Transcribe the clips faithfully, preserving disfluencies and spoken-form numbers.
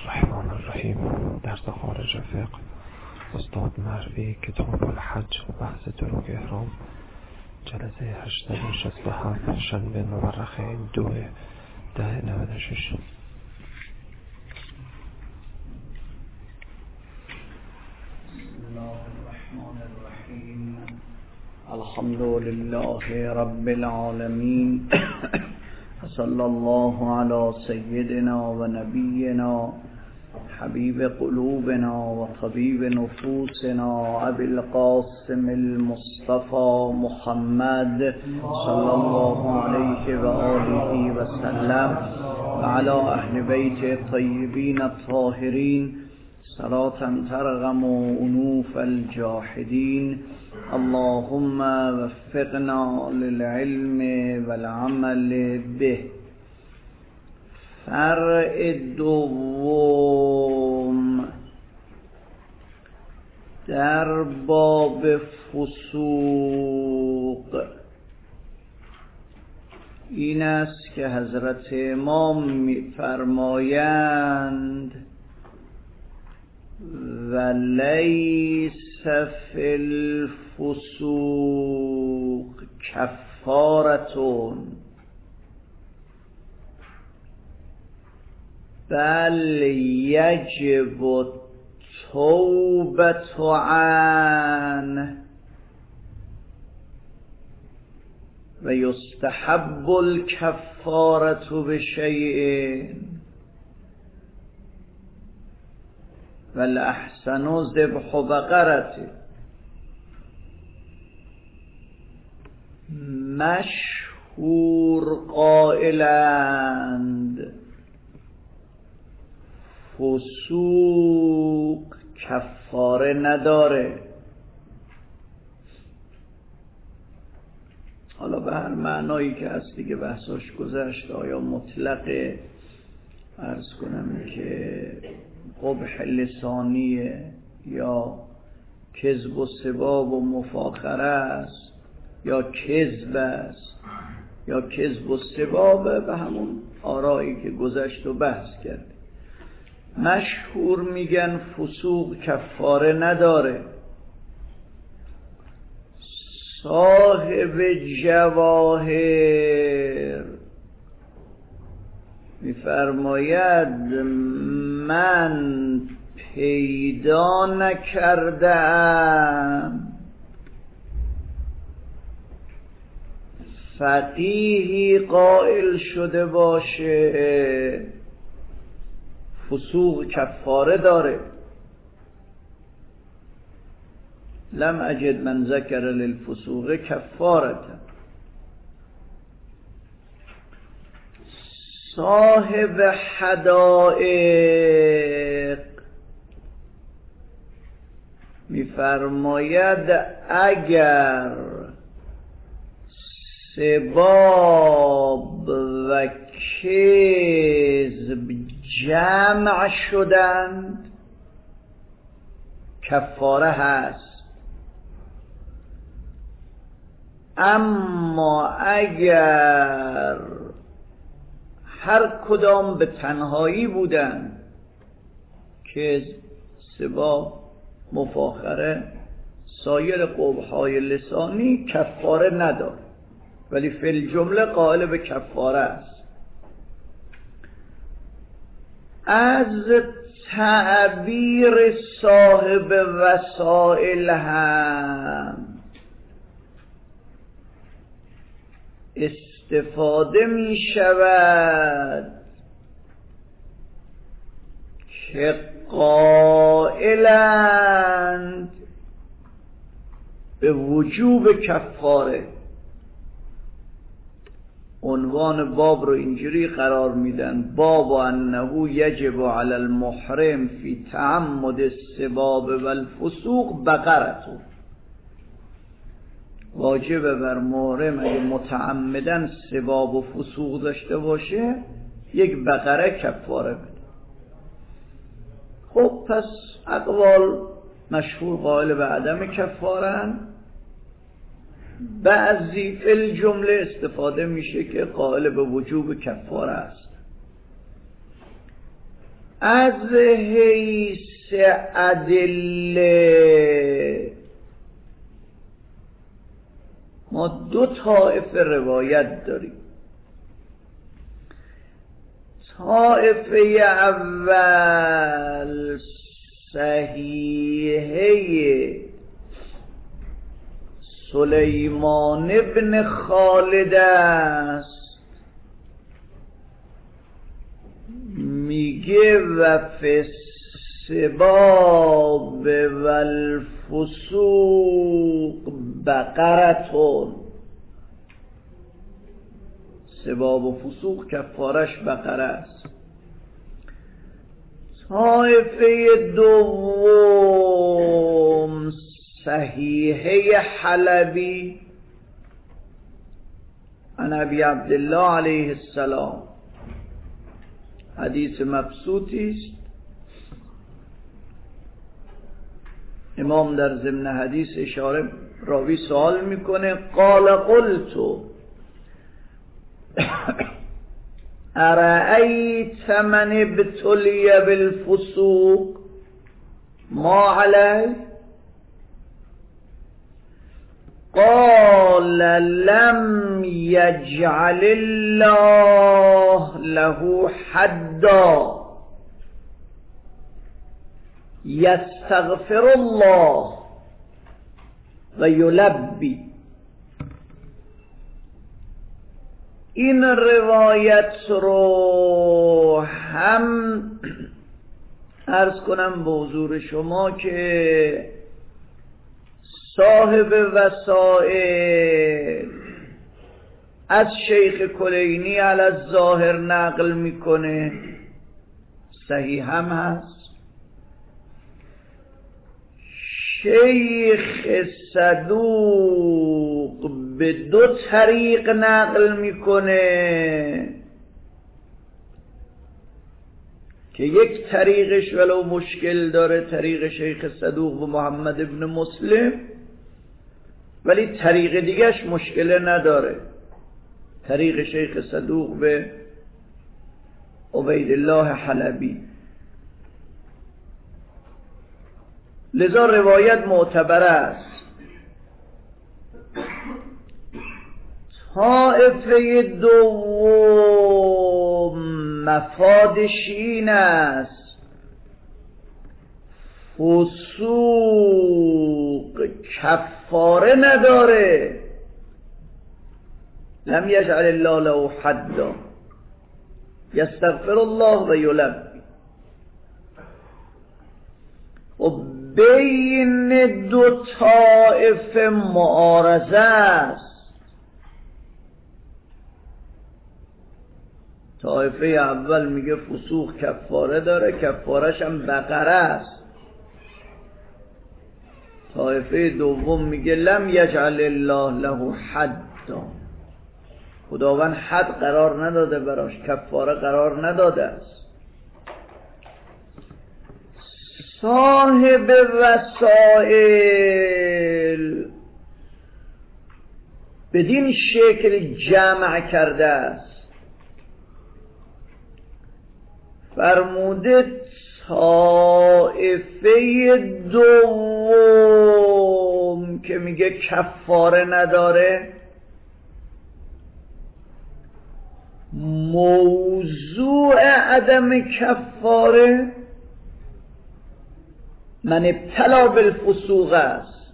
الرحمن الرحیم. درس خارج فقه، استاد مروی، کتاب الحج، بحث طرق احرام، جلسه هشتصد و شصت و هفت، شنبه مورخه دو ده نود و شش. بسم الله الرحمن الرحیم. الحمد لله رب العالمین. صلی الله علی سیدنا و نبینا حبیب قلوبنا و طبیب نفوسنا ابی القاسم المصطفى محمد صلی الله علیه و آله و سلم و علی اهل بیت الطیبین الطاهرین صلاة ترغم انوف الجاحدین. اللهم وفقنا للعلم والعمل به. فرع دوم در باب فسوق این است که حضرت امام می‌فرمایند و لیس فی الفسوق کفارتون بل یجب التوبة عنه و یستحب الکفارة بشیء والاحسن ذبح بقرة. مشهور قائلند فسوق کفاره نداره. حالا به هر معنایی که هست دیگه بحثاش گذشت، آیا مطلقه، عرض کنم که قبح لسانیه یا کذب و سباب و مفاخره است یا کذب است یا کذب و سبابه، به همون آرایی که گذشت و بحث کرد. مشهور میگن فسوق کفاره نداره. صاحب جواهر میفرماید من پیدا نکردم فقیهی قائل شده باشه فسوق کفاره داره. لم اجد من ذکر للفسوق کفارة. صاحب حدائق میفرماید اگر سباب و کذب جمع شدند کفاره هست، اما اگر هر کدام به تنهایی بودن که سباب مفاخره سایر قبح‌های لسانی کفاره نداره، ولی فی الجمله قائل به کفاره است. از تعبیر صاحب وسائل هم استفاده می شود که قائلند به وجوب کفاره. عنوان باب رو اینجوری قرار میدن: باب انه یجب علی المحرم فی تعمد السباب والفسوق بقرة. واجب بر محرم اگه متعمدن سباب و فسوق داشته باشه یک بقره کفاره بده. خب پس اقوال مشهور قائل به عدم کفارن، بعضی فی الجمله استفاده میشه که قائل به وجوب کفاره است. از حیث ادله ما دو طایفه روایت داریم. طایفه اول صحیحه سلیمان ابن خالد است، میگه و فی السباب و الفسوق بقرتون. سباب و فسوق کفارش بقره است. طایفه دوم صحیحه حلبی عن ابی عبدالله علیه السلام، حدیث مبسوطی است. امام در ضمن حدیث اشاره، راوی سوال میکنه قال قلت ارأیت من ابتلی بالفسوق ما علیه؟ قال لم یجعل الله له حدا یستغفر الله و یلبی. این روایت رو هم عرض کنم به حضور شما که صاحب وسائل از شیخ کلینی علی الظاهر نقل میکنه، صحیح هم هست. شیخ صدوق به دو طریق نقل میکنه که یک طریقش ولو مشکل داره، طریق شیخ صدوق و محمد ابن مسلم، ولی طریق دیگهش مشکل نداره، طریق شیخ صدوق به عبیدالله حلبی. لذا روایت معتبر است. طایفه دوم مفادش این است فسوق کفاره نداره، لم یجعل الله له حدا یستغفر الله و یلبی. و بین دو طائفه معارضه است. طائفه اول میگه فسوق کفاره داره، کفارش هم بقره است. طائفه دوم میگه لم یجعل الله له حدا، خداوند حد قرار نداده براش، کفاره قرار نداده است. صاحب وسائل بدین شکل جمع کرده است، فرموده طائفه دوم که میگه کفاره نداره، موضوع عدم کفاره من ابتلا بالفسوق است.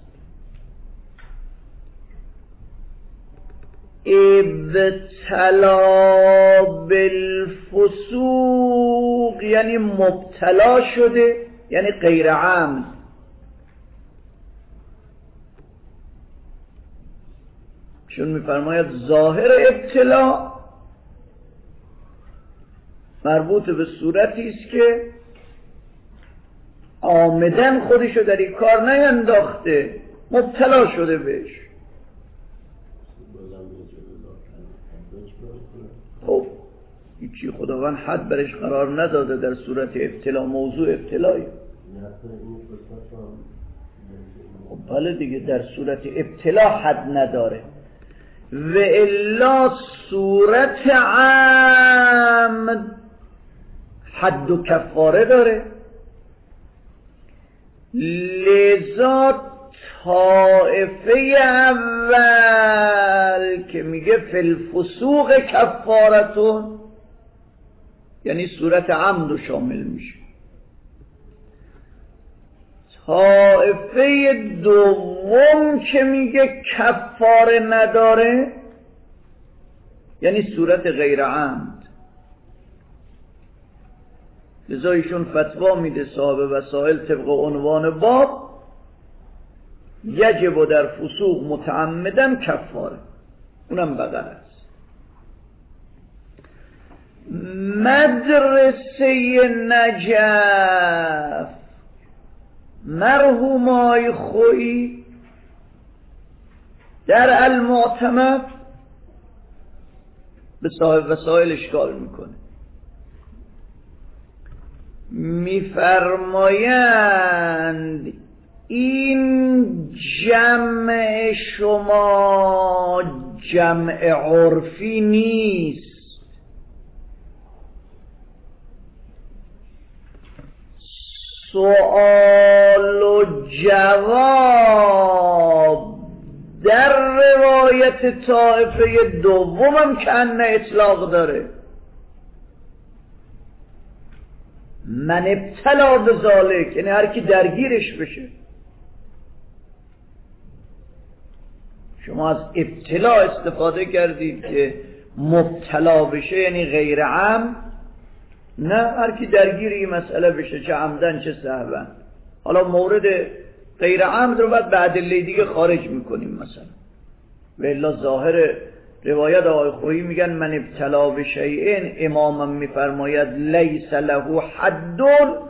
ابتلا بالفسوق یعنی مبتلا شده، یعنی غیر عمد. چون میفرماید ظاهر ابتلا مربوط به صورتی است که عامدن خودشو در این کار نینداخته، مبتلا شده بهش. خب هیچی خداوند حد برش قرار نداده در صورت ابتلا، موضوع ابتلایی. خب بله دیگه، در صورت ابتلا حد نداره. و الا صورت عمد حد و کفاره داره. لذا طائفه اول که میگه فی الفسوق کفارتون، یعنی صورت عمد رو شامل میشه. طائفه دوم که میگه کفاره نداره، یعنی صورت غیر عمد. لذا ایشون فتوا میده صاحب وسائل طبق عنوان باب یجب در فسوق متعمدن کفاره، اونم بقیه است. مدرسه نجف مرحوم آقای خویی در المعتمد به صاحب وسائل اشکال میکنه، میفرمایند این جمع شما جمع عرفی نیست، سؤال و جواب در روایت طائفه دومم کأن اطلاق داره. من ابتلا به ذالک، یعنی هر کی درگیرش بشه. شما از ابتلا استفاده کردید که مبتلا بشه یعنی غیر عمد، نه، هر کی درگیر این مسئله بشه، چه عمدن چه سهوا. حالا مورد غیر عمد رو بعد به ادله دیگه خارج میکنیم مثلا. و الا ظاهر روایت آقای خویی میگن من ابتلا به شیئین، امامم میفرماید لیس له حد،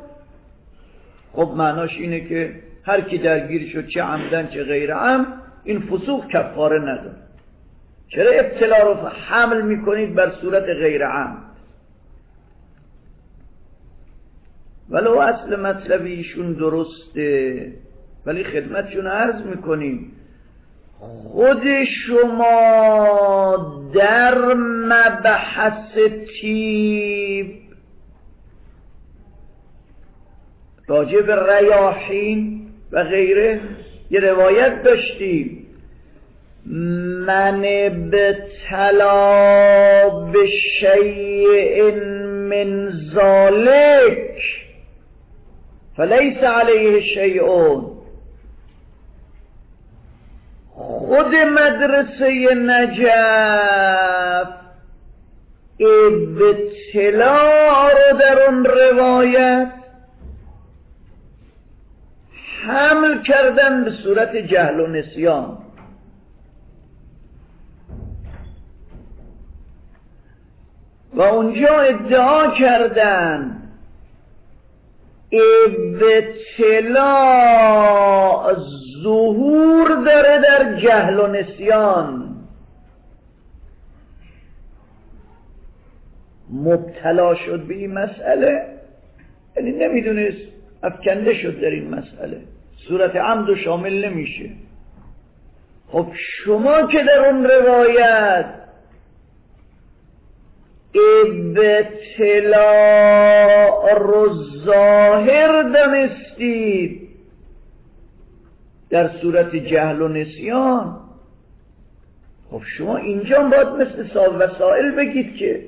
خب معناش اینه که هر کی درگیر شد چه عمدن چه غیر عمد این فسوق کفاره نداره. چرا ابتلا رو حمل میکنید بر صورت غیر عمد؟ ولو اصل مطلب ایشون درسته، ولی خدمتشون عرض میکنیم خود شما در مبحث طیب راجع به ریاحین و غیره یه روایت داشتیم، من ابتلا به شیء من ذالک فلیس علیه شیئون. خود مدرسه نجف ابتلا رو در اون روایت حمل کردن به صورت جهل و نسیان. و اونجا ادعا کردن ابتلا ظهور داره در جهل و نسیان. مبتلا شد به این مسئله، یعنی نمیدونست، افکنده شد در این مسئله، صورت عمد و شامل نمیشه. خب شما که در اون روایت ابتلا رو ظاهر دانستید در صورت جهل و نسیان، خب شما اینجا باید مثل صاحب وسائل بگید که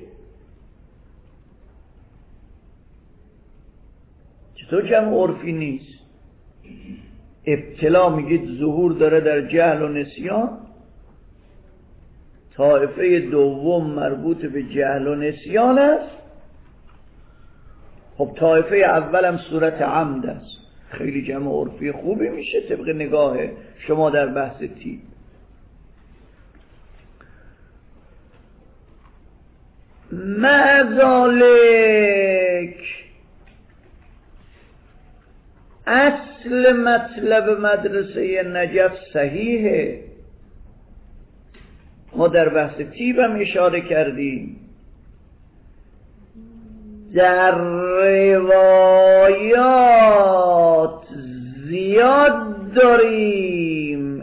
چطور جمع عرفی نیست؟ ابتلا میگید ظهور داره در جهل و نسیان، طائفه دوم مربوط به جهل و نسیان است، خب طائفه اولم صورت عمد است. خیلی جمع عرفی خوبی میشه طبق نگاه شما در بحث طیب. معذالک اصل مطلب مدرسه نجف صحیحه. ما در بحث طیب هم اشاره کردیم، در روایات زیاد داریم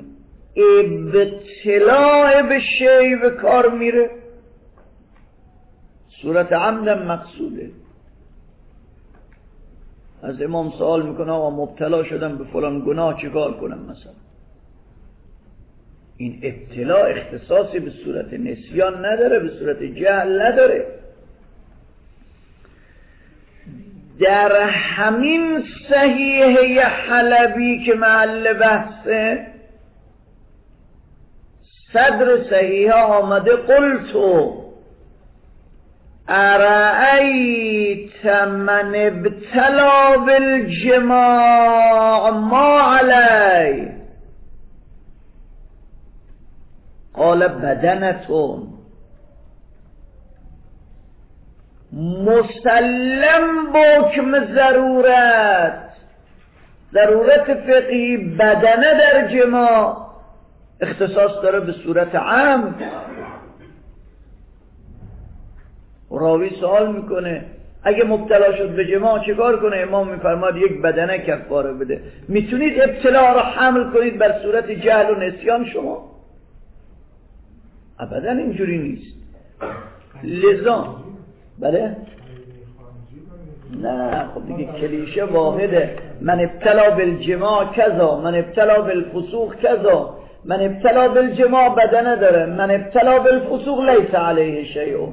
ابتلاع به شی به کار میره، صورت عمدم مقصوده. از امام سوال میکنه آقا مبتلا شدم به فلان گناه چیکار کنم مثلا. این ابتلا اختصاصی به صورت نسیان نداره، به صورت جهل نداره. در همین صحیحه حلبی که محل بحثه، صدر صحیحه آمده قلتو ارأیت من ابتلا بالجماع ما علی قال بدنتون. مسلم بحکم ضرورت، ضرورت فقهی بدنه در جماع اختصاص داره به صورت عام. راوی سوال میکنه اگه مبتلا شد به جماع چیکار کنه؟ امام میفرماد یک بدنه کفاره بده. میتونید ابتلا رو حمل کنید بر صورت جهل و نسیان شما؟ ابدا اینجوری نیست. لذا بله؟ نه خب دیگه کلیشه واحده. من ابتلا بالجماع کذا، من ابتلا بالفسوق کذا. من ابتلا بالجماع بدنه داره، من ابتلا بالفسوق لیس علیه شیء.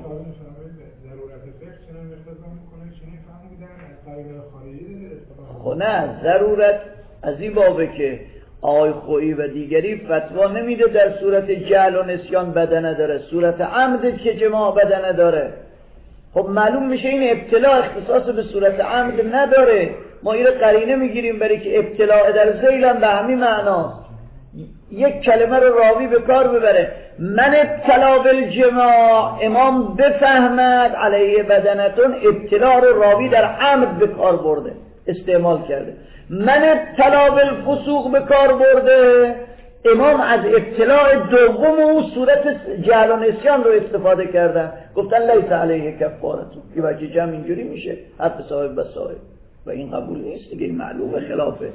خب نه ضرورت از این بابه که آقای خویی و دیگری فتوا نمیده در صورت جهل و نسیان بدنه داره، صورت عمد که جماع بدنه داره. خب معلوم میشه این ابتلا اختصاص به صورت عمد نداره. ما این قرینه میگیریم برای که ابتلا در ذیل به همین معناست. یک کلمه رو راوی به کار ببره، من ابتلا بالجماع، امام بفهمد علیه بدنتون، ابتلا رو راوی در عمد به کار برده، استعمال کرده. من ابتلا بالفسوق به کار برده، امام از ابتلاع دوم و صورت جهل و نسیان رو استفاده کردن، گفتن لیس علیه کفارتون. این وجه جمع اینجوری میشه حرف صاحب و صاحب و این قبول نیست دیگه، این معلومه خلافه.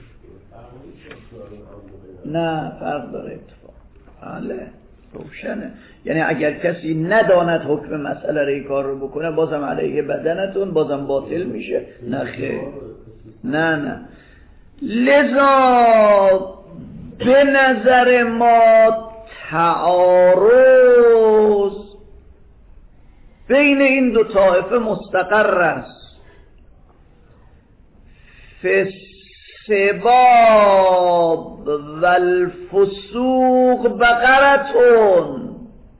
نه فرق داره اتفاق. بله روشنه. یعنی اگر کسی نداند حکم مسئله ری کار رو بکنه بازم علیه بدنتون، بازم باطل میشه. نه خیر، نه نه. لذا به نظر ما تعارض بین این دو طایفه مستقر است. فسباب و الفسوق بقرتون.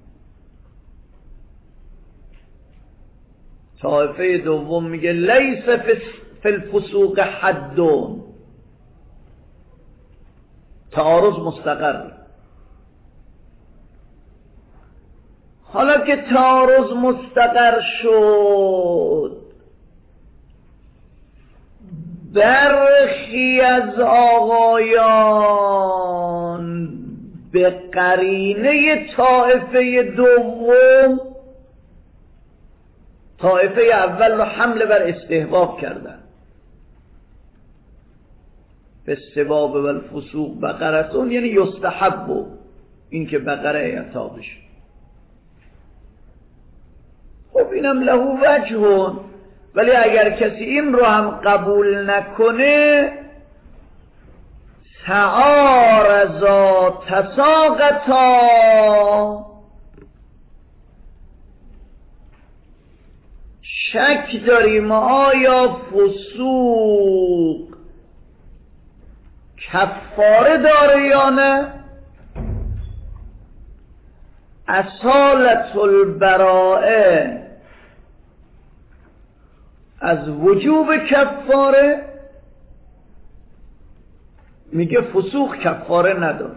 طایفه دوم میگه لیس فی الفسوق حدون. تعارض مستقر. حالا که تعارض مستقر شد، برخی از آقایان به قرینه طائفه دوم طائفه اول رو حمله بر استحباب کردن. فالسباب و الفسوق بقرتون، یعنی یستحب، این که بقره عطا بشه. خب اینم له وجه، ولی اگر کسی این رو هم قبول نکنه، تعارضا تساقطا، شک داریم آیا فسوق کفاره داره یا نه. اصالت البراءه از وجوب کفاره، میگه فسوق کفاره نداره.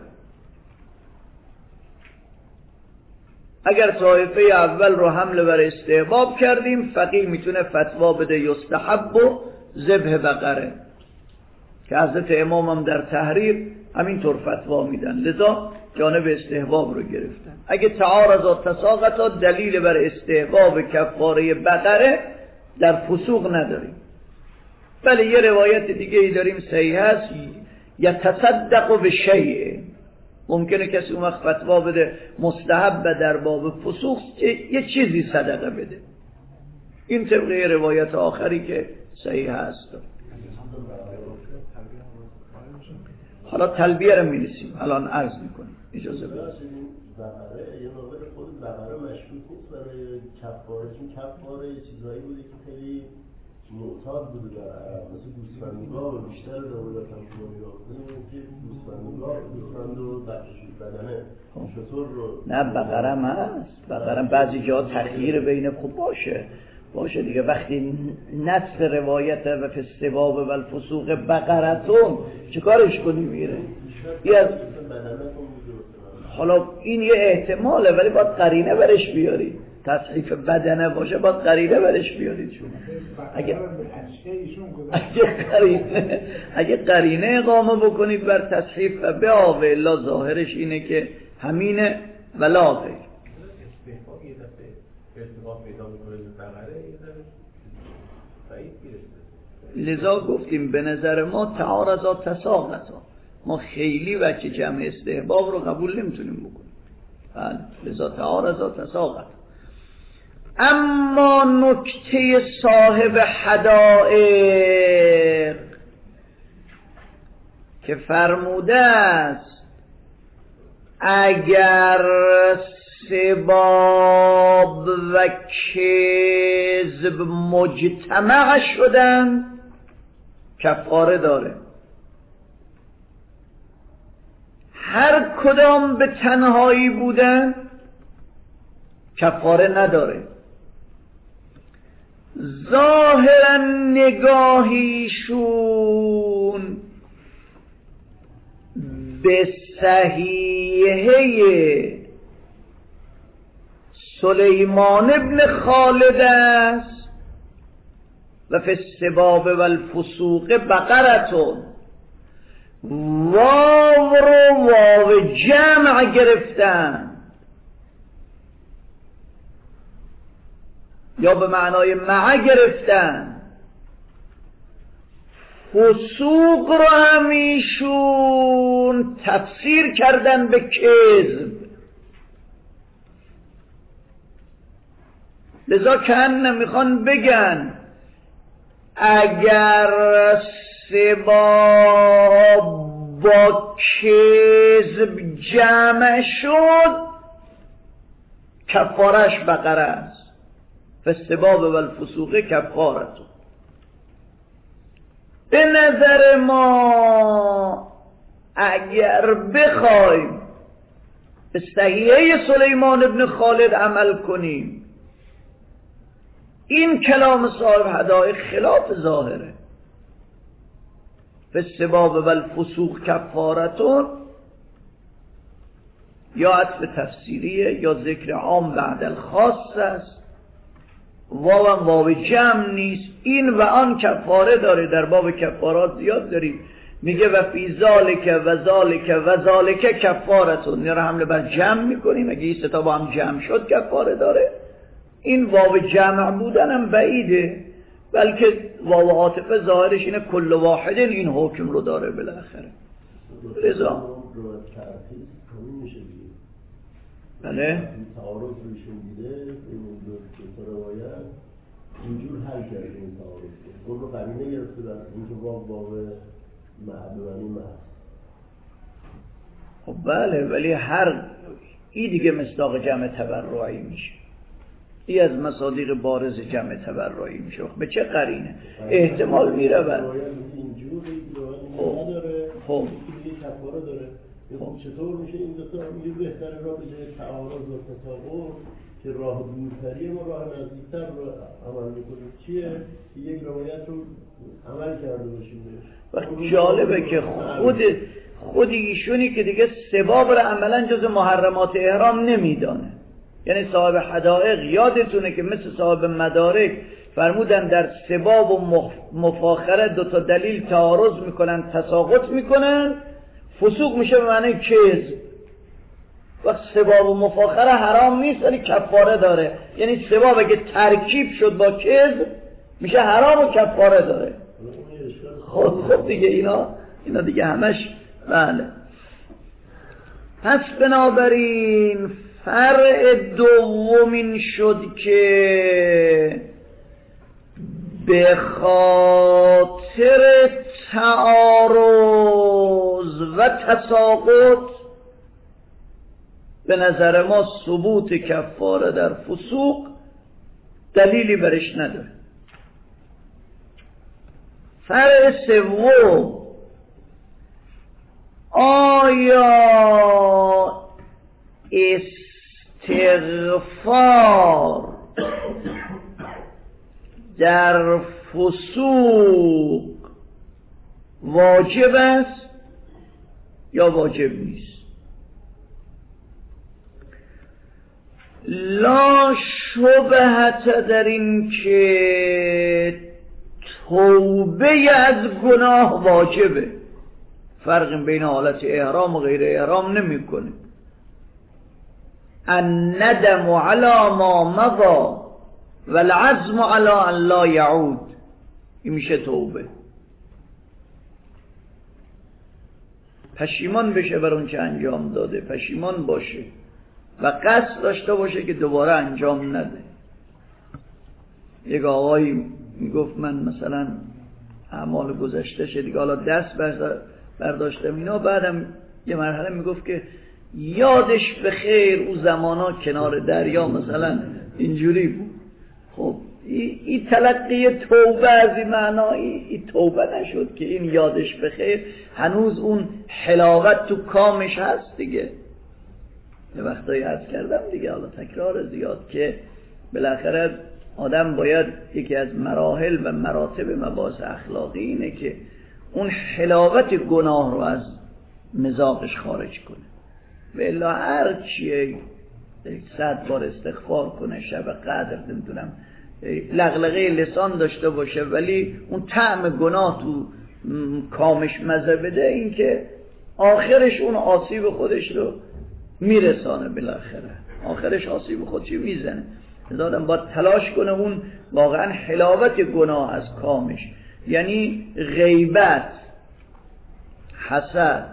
اگر طایفه اول رو حمله بر استحباب کردیم، فقیه میتونه فتوا بده یستحب و ذبح بقره، که حضرت امام هم در تحریر همینطور فتوا میدن، لذا جانب استحباب رو گرفتن. اگه تعارض و تساقط دلیل بر استحباب کفاره بقره در فسوق نداریم. ولی یه روایت دیگه ای داریم صحیح هست، یتصدق بشیء، ممکنه کسی اون وقت فتوا بده مستحب در باب فسوق یه چیزی صدقه بده. این طبقه روایت آخری که صحیح هست. حالا تلبیه رو می‌نویسیم الان عرض می‌کنیم اجازه بدید. بقره یه نوبل خود بقره مشکوک نیست برای کفاره، چون کفاره یه چیزایی بوده که خیلی معتاد بوده در عرب، مثل گوسفندگاه و بیشتر روایات هم شما نگاه کنید که گوسفندگاه گوسفند و بدنه شطور رو نه بقره هم هست، بقره بعضی جا تغییر بین خوب باشه باشه دیگه. وقتی نصف روایت و فستباب و الفسوق بقرتون چه کارش کنی میره از... حالا این یه احتماله ولی باید قرینه برش بیاری. تصحیف بدنه باشه باید قرینه برش بیارید شما. اگه اگه قرینه اگه قرینه اقامه بکنید بر تصحیف و به آوه الا ظاهرش اینه که همینه ولا غیر. لذا گفتیم به نظر ما تعارضا تساقطا، ما خیلی وجه جمع استحباب رو قبول نمیتونیم بکنیم. بله لذا تعارضا تساقطا. اما نکته صاحب حدائق که فرموده است اگر سباب و کذب مجتمع شدن کفاره داره، هر کدام به تنهایی بودن کفاره نداره. ظاهرا نگاهیشون به صحیحه سلیمان ابن خالد است و فی السباب و الفسوق بقرتون. واو رو واو جمع گرفتن یا به معنای مع گرفتن. فسوق رو همیشون تفسیر کردن به کذب، لذا کهن میخوان بگن اگر سباب با کذب جمع شد کفارش بقره است. فالسباب و الفسوق کفارت. به نظر ما اگر بخوایم به صحیحه سلیمان ابن خالد عمل کنیم این کلام صاحب حدائق خلاف ظاهره. فالسباب و الفسوق کفارتون یا عطف تفسیریه یا ذکر عام بعد الخاص است. واو هم واو جمع نیست. این و آن کفاره داره. در باب کفارات زیاد داریم میگه و فی ذالک و ذالک و ذالک کفارتون، این رو حمله بر جمع میکنیم. اگه این ستا با هم جمع شد کفاره داره. این واو جمع بودن هم بعیده، بلکه واو عاطفه ظاهرش اینه کل واحد این حکم رو داره بالاخره. لذا بله تعارض روشون دیده این دو روایت اینجور حل کرده این تعارض اون رو قرینه گرفته در اینکه باب باب معدوانی محض. خب بله ولی هر ای دیگه مصداق جمع تبرعی میشه. ای از مصادیق بارز جمع تبرعی میشه. به چه قرینه؟ احتمال میره بر اینجوری نداره خب کفاره داره. خب چطور میشه این دو تا میگه بهتره راه به جای تعارض و تطابق که راه دورتری ما راه نزدیکتر رو عمل میکنیم چیه؟ یک روایت رو عمل کرده باشیم. و جالبه که خود خود ایشونی که دیگه سباب رو عملا جز محرمات احرام نمیدانه. یعنی صاحب حدائق یادتونه که مثل صاحب مدارک فرمودن در سباب و مفاخره دو تا دلیل تعارض میکنن تساقط میکنن، فسوق میشه به معنی کذب. وقت سباب و مفاخره حرام نیست ولی کفاره داره. یعنی سباب اگه ترکیب شد با کذب میشه حرام و کفاره داره. خب خب دیگه اینا اینا دیگه همش بله. پس بنابراین فرع دومین شد که به خاطر تعارض و تساقط به نظر ما ثبوت کفاره در فسوق دلیلی برش نداره. فرع سوم، آیا استغفار در فسوق واجب است یا واجب نیست؟ لا شبهت در این که توبه از گناه واجبه. فرق بین حالت احرام و غیر احرام نمی کنه. الندم علی ما مضی والعزم علی ان لا یعود، این میشه توبه. پشیمان بشه بر اون چه انجام داده، پشیمان باشه و قصد داشته باشه که دوباره انجام نده. یک آقایی میگفت من مثلا اعمال گذشته شد دیگه حالا دست برداشتم اینا، بعدم یه مرحله میگفت که یادش به خیر او زمانا کنار دریا مثلا اینجوری بود. خب این ای تلقی توبه از این معنایی این توبه نشد که این یادش به خیر، هنوز اون حلاوت تو کامش هست دیگه. یه وقتایی عرض کردم دیگه، حالا تکرار زیاد، که بالاخره آدم باید یکی از مراحل و مراتب مباحث اخلاقی اینه که اون حلاوت گناه رو از مذاقش خارج کنه. و الا هر چیه صد بار استغفار کنه، شب قدر نمیدونم لغلغه لسان داشته باشه ولی اون طعم گناه تو کامش مزه بده، این که آخرش اون آسیب خودش رو میرسانه. بالاخره آخرش آسیب خودشی میزنه. آدم باید تلاش کنه اون واقعا حلاوت گناه از کامش، یعنی غیبت، حسد،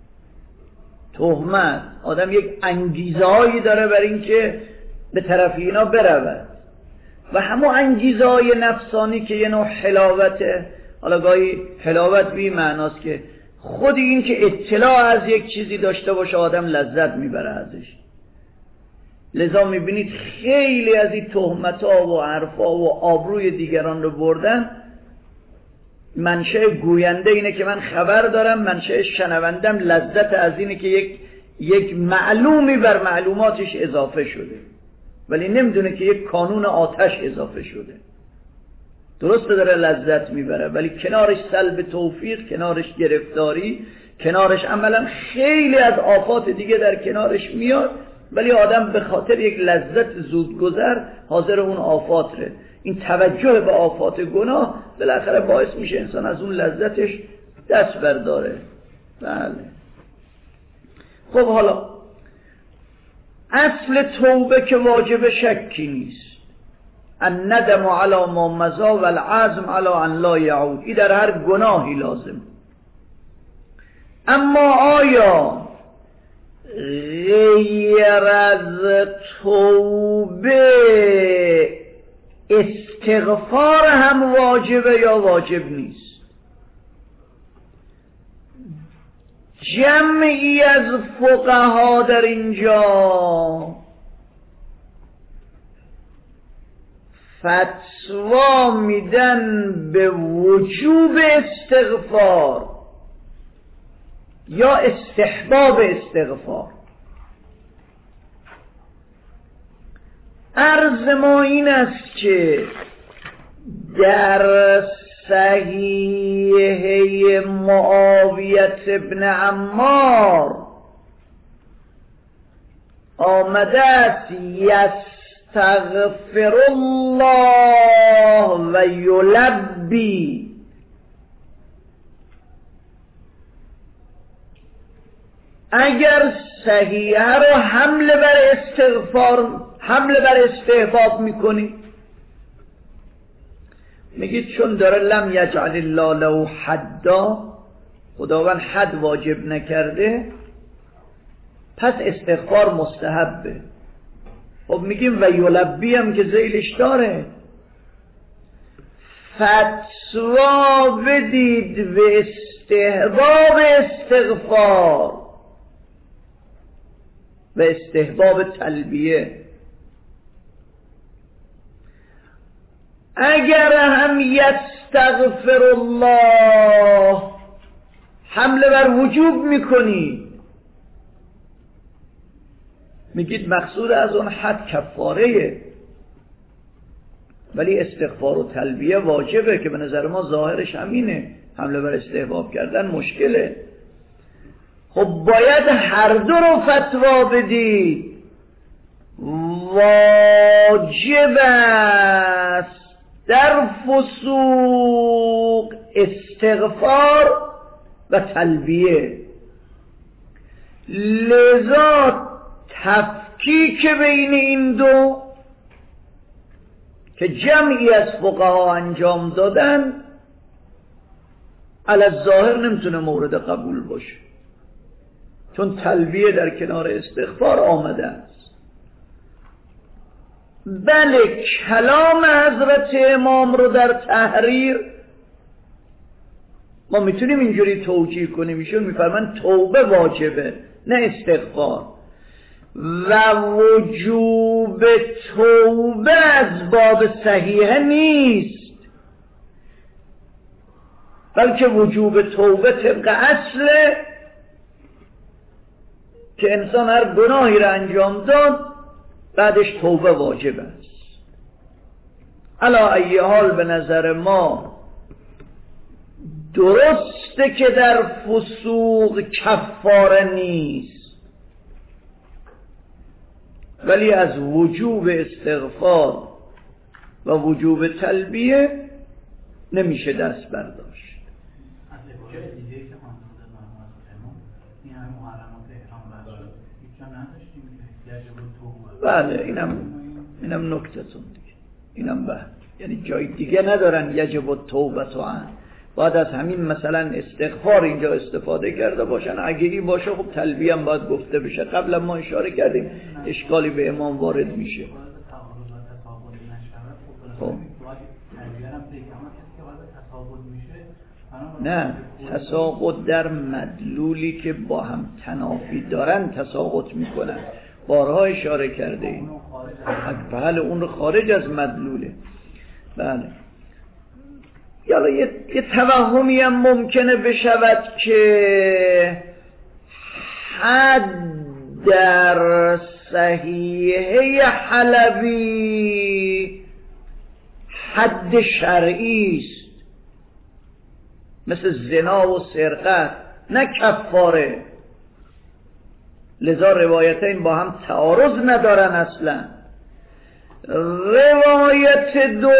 تهمت، آدم یک انگیزه هایی داره بر این که به طرف اینا برود و همون انگیزه های نفسانی که یه نوع حلاوته. حالا گاهی حلاوت بی معناست که خود این که اطلاع از یک چیزی داشته باشه آدم لذت میبره ازش. لذا میبینید خیلی از این تهمت ها و حرفا و آبروی دیگران رو بردن، منشأ گوینده اینه که من خبر دارم، منشأ شنوندم لذت از اینه که یک یک معلومی بر معلوماتش اضافه شده، ولی نمیدونه که یک کانون آتش اضافه شده. درسته داره لذت میبره ولی کنارش سلب توفیق، کنارش گرفتاری، کنارش عملا خیلی از آفات دیگه در کنارش میاد، ولی آدم به خاطر یک لذت زودگذر حاضر اون آفات ره. این توجه به آفات گناه بالاخره باعث میشه انسان از اون لذتش دست برداره. بله. خب حالا اصل توبه که واجب شکی نیست. الندم علی ما مضی والعزم علی ان لا یعود، این در هر گناهی لازم. اما آیا غیر از توبه استغفار هم واجبه یا واجب نیست؟ جمعی از فقها در اینجا فتوا میدن به وجوب استغفار یا استحباب استغفار. عرض ما این است که در صحیح معاویة ابن عمار آمده است یستغفر الله و یلبی. اگر صحیحه رو حمله بر استغفار حمله بر استحباب میکنی، میگید چون داره لم یجعل الله له حدا، خداوند حد واجب نکرده، پس استغفار مستحبه. خب میگیم و یلبی هم که ذیلش داره، فتوا بدید به استحباب استغفار و استحباب تلبیه. اگر هم یستغفر الله حمله بر وجوب میکنی، میگید مقصود از اون حد کفاره، ولی استغفار و تلبیه واجبه که به نظر ما ظاهرش همینه، حمله بر استحباب کردن مشکله. خب باید هر دو رو فتوا بدی. واجب است در فسوق استغفار و تلبیه، لذا تفکیک بین این دو که جمعی از فقها انجام دادن علی الظاهر نمیتونه مورد قبول باشه، چون تلبیه در کنار استغفار آمده است. بله کلام حضرت امام رو در تحریر ما میتونیم اینجوری توجیه کنیم، ایشون میفرمان توبه واجبه نه استغفار، و وجوب توبه از باب صحیحه نیست، بلکه وجوب توبه طبق اصله که انسان هر گناهی را انجام داد بعدش توبه واجب است. علا ای حال به نظر ما درسته که در فسوق کفاره نیست، ولی از وجوب استغفار و وجوب تلبیه نمیشه دست برداشت. بله اینم اینم نکته‌تون دیگه، اینم به یعنی جای دیگه ندارن یجب التوبه عن، باید از همین مثلا استغفار اینجا استفاده کرده باشن. اگه این باشه خب تلبیه هم باید گفته بشه. قبلا ما اشاره کردیم اشکالی به امام وارد میشه. خب نه، تساقط در مدلولی که با هم تنافی دارن تساقط میکنن، بارها اشاره کرده این. بله اون رو خارج از مدلوله. بله یالا یه, یه توهمی هم ممکنه بشود که حد در صحیحه حلبی حد شرعی است، مثل زنا و سرقت، نه کفاره. لذا روایتین با هم تعارض ندارن اصلا. روایت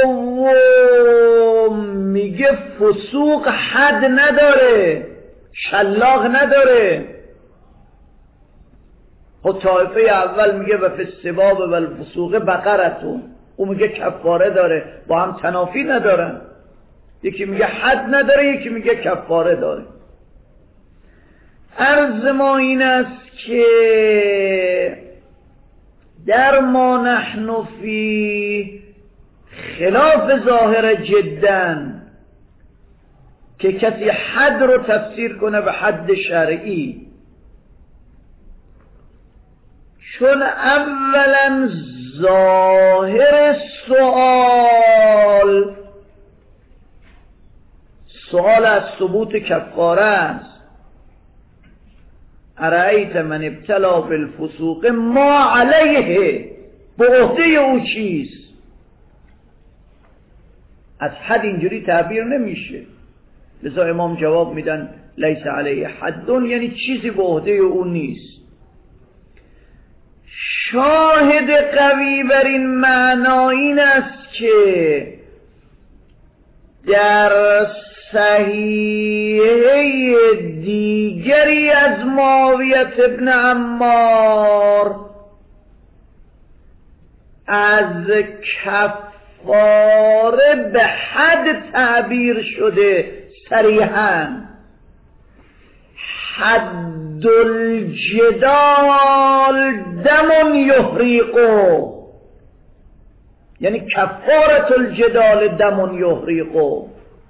دوم میگه فسوق حد نداره، شلاق نداره. خب طایفه اول میگه و فی السباب و الفسوق بقرتون، او میگه کفاره داره، با هم تنافی ندارن. یکی میگه حد نداره، یکی میگه کفاره داره. عرض ما این است که در ما نحن فی خلاف ظاهر جدن که کسی حد رو تفسیر کنه به حد شرعی، چون اولا ظاهر سوال سوال از ثبوت کفاره است. ارایت من ابتلا بالفسوق ما علیه، به عهده او چیست؟ از حد اینجوری تعبیر نمیشه. لذا امام جواب میدن لیس علیه حدون، یعنی چیزی به عهده او نیست. شاهد قوی بر این معنا این است که در صحیحه دیگری از معاویه ابن عمار از کفاره به حد تعبیر شده صریحاً. حد الجدال دم یحریقه، یعنی کفارت الجدال دم یحرق.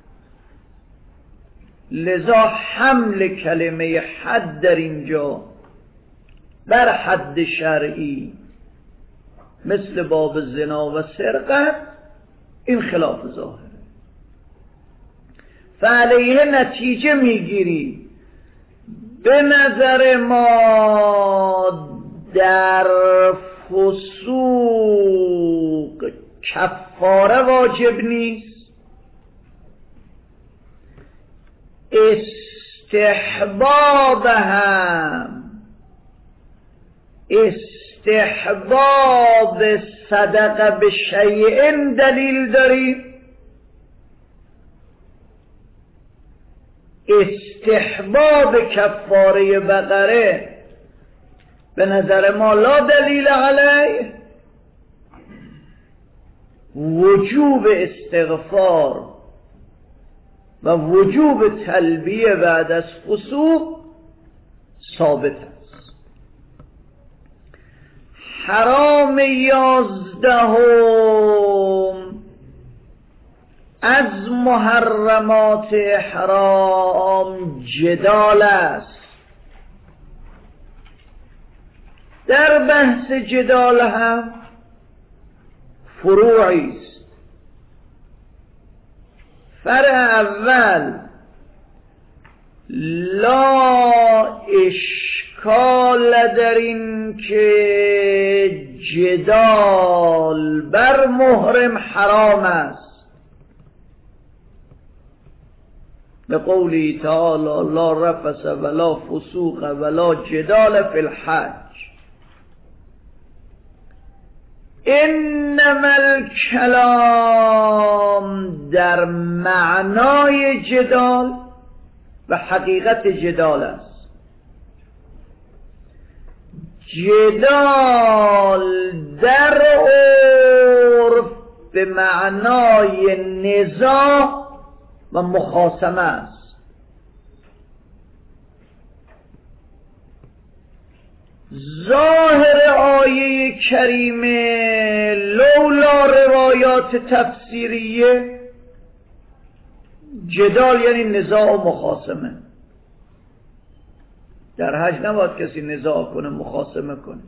لذا حمل کلمه حد در اینجا بر حد شرعی مثل باب زنا و سرقت این خلاف ظاهره. فعلیه نتیجه میگیری به نظر ما در فسوق کفاره واجب نیست، استحباب هم استحباب صدقه به شیء دلیل داریم، استحباب کفاره بقره به نظر ما لا دلیل علیه، وجوب استغفار و وجوب تلبیه بعد از فسوق ثابت است. حرام یازدهم از محرمات حرام جدال است. در بحث جدال هم فروعی است. فرع اول لا اشکال در این که جدال بر محرم حرام است، به قولی تعالی لا رفث ولا فسوق ولا جدال فی الحج. انما الکلام در معنای جدال و حقیقت جدال است. جدال در عرف به معنای نزاع و مخاصمه است. ظاهر آیه کریمه لولا روایات تفسیریه جدال یعنی نزاع و مخاصمه. در حج نباید کسی نزاع کنه مخاصمه کنه.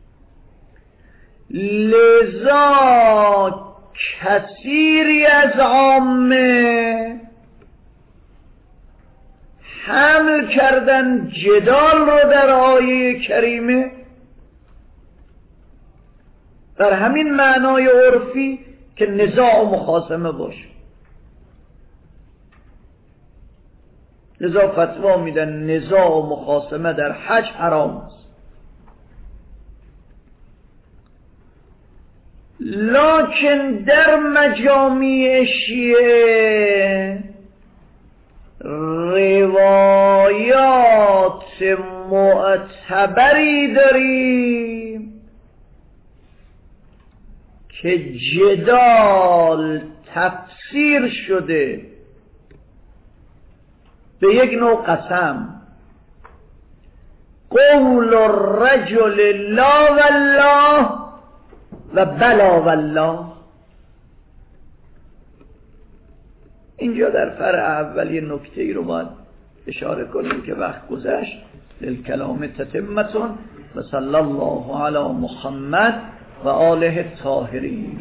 لذا کثیری از عامه حمل کردن جدال رو در آیه کریمه بر همین معنای عرفی که نزاع و مخاصمه باشه. لذا فتوا میدن نزاع و مخاصمه در حج حرام است. لکن در مجامع شیعه روایات معتبری داریم که جدال تفسیر شده به یک نوع قسم. قول الرجل لا والله و بلا والله. اینجا در فرع اول یه نکته ای رو باید اشاره کنیم که وقت گذشت. للکلام تتمتون و صلی الله علی محمد و آله الطاهرین.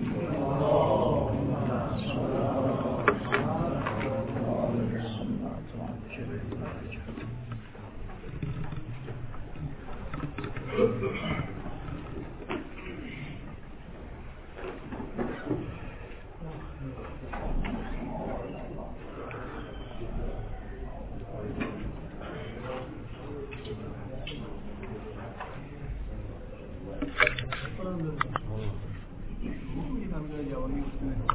جوانی